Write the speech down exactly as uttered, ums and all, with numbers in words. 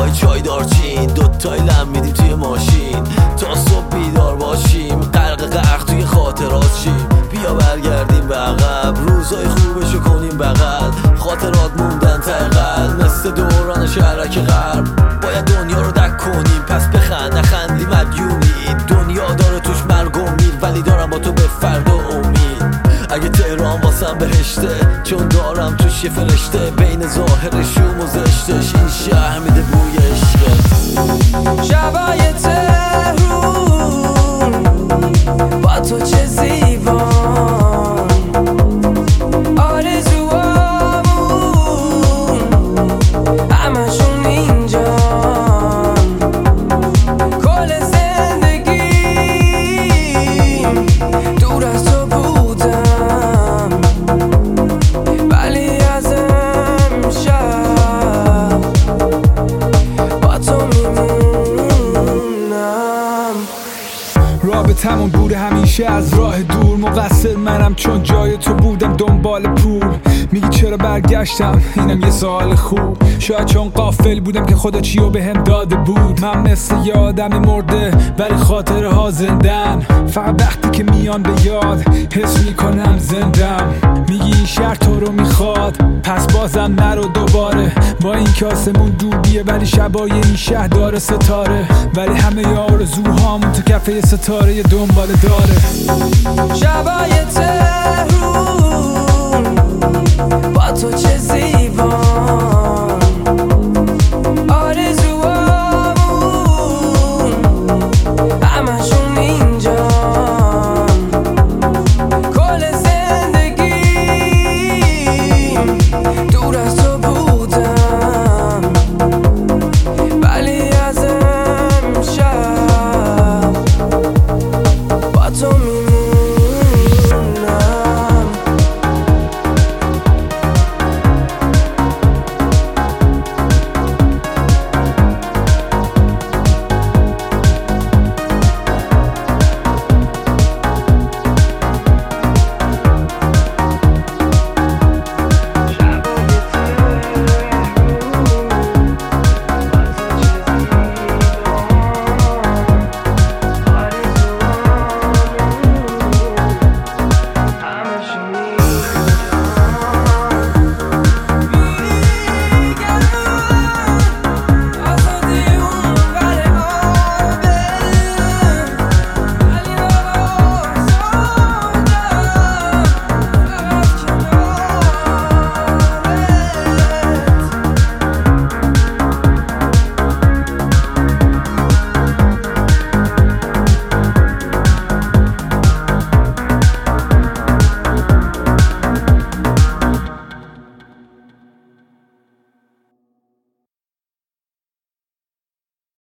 پای چای دارچین، دوتای لم میدیم توی ماشین تا صبح بیدار باشیم، غرق غرق توی خاطرات شیم. بیا برگردیم به عقب، روزای خوبشو کنیم بغل، خاطرات موندن تقل مثل دوران شهرک غرب. باید دنیا رو دک کنیم پس بخند، نخندی مدیونی. دنیا داره توش مرگ و میر، ولی دارم با تو به فردا امید. اگه تهران واسم بهشته، چون دارم توش یه فرشته، بین ظاهرش و زشتش این شهر میده بوی عشقت. شبای تهرون با تو چه زیبان، آرزوامون همشون اینجا، کل زندگیم دور از تو بودم، ولی از امشب با تو میمونم. رابطمون بوده همیشه از راه دور، مقصر منم چون جای تو بودم دنبال پول. میگی چرا برگشتم؟ اینم یه سوال خوب. شاید چون غافل بودم که خدا چیو بهم داده بود. من مثل یه آدم مرده ولی خاطره ها زندن، فقط وقتی که میان به یاد حس میکنم زندم. میگی این شهر تو رو میخواد پس بازم نرو دوباره، با این که آسمون دوبیه ولی شبای این شهر داره ستاره، ولی همه آرزوهامون تو کفه یه ستاره دنبال داره. شبای تهرون با تو چه زیبا،